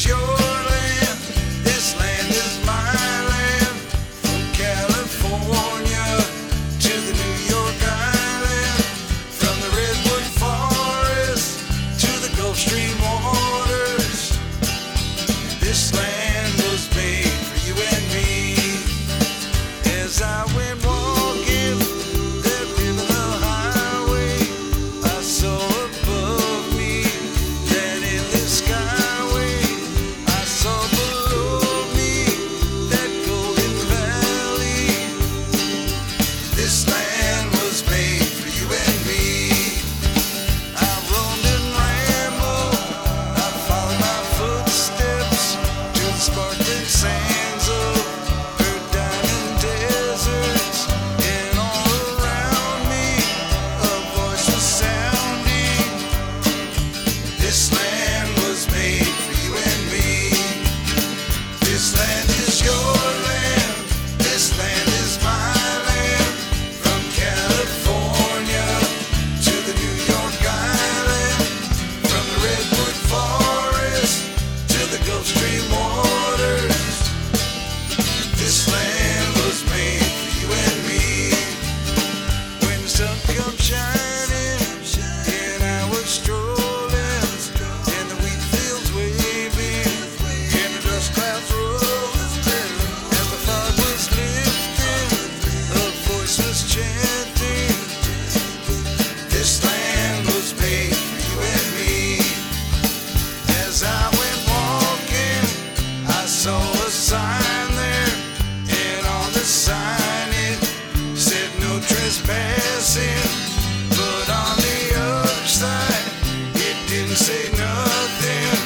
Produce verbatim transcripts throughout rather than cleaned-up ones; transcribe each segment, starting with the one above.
your land. This land is my land. From California to the New York Island. From the Redwood Forest to the Gulf Stream waters. This land was made for you and me. As I went walking that river highway, I saw above me that endless skyway. I saw below me that golden valley. This land was made for you and me. I roamed and rambled, I followed my footsteps to the sparkling sands of her diamond deserts. And all around me a voice was sounding. This land was made for you and me. This land is your land. This land is my land. From California to the New York Island. From the Redwood Forest to the Gulf Stream waters. This land was made for you and me. When the sun comes shining and I was strolling, and the wheat fields waving and the dust clouds rolling, as the fog was lifting, a voice was chanting. This land was made for you and me. As I went walking, I saw a sign there, and on the sign it said no trespassing. But on the other side, it didn't say nothing.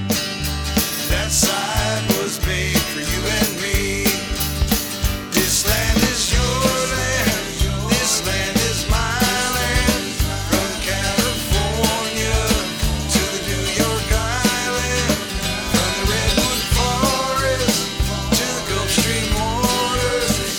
That sign was made for you and me. This land is your land. This land is my land. From California to the New York Island. From the Redwood Forest to the Gulf Stream waters.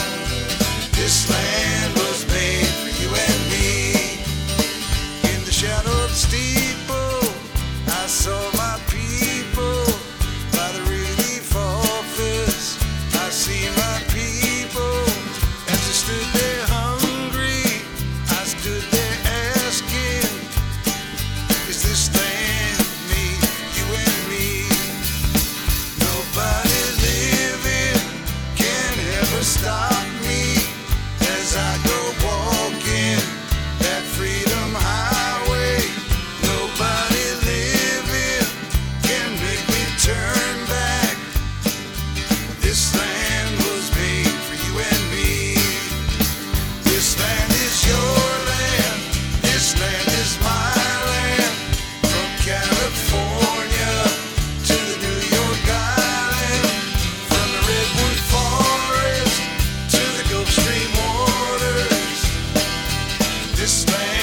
This land was made for you and me. In the shadow of the steeple, I saw my people. By the relief office, I see my people. As I stood there hungry, I stood there asking, is this land made for you and me? Nobody living can ever stop me as I go walking that freedom highway. Nobody living can make me turn back. This land was made for you and me. This land is your land. This land is my land. From California to the New York Island. From the Redwood Forest to the Gulf Stream waters. This land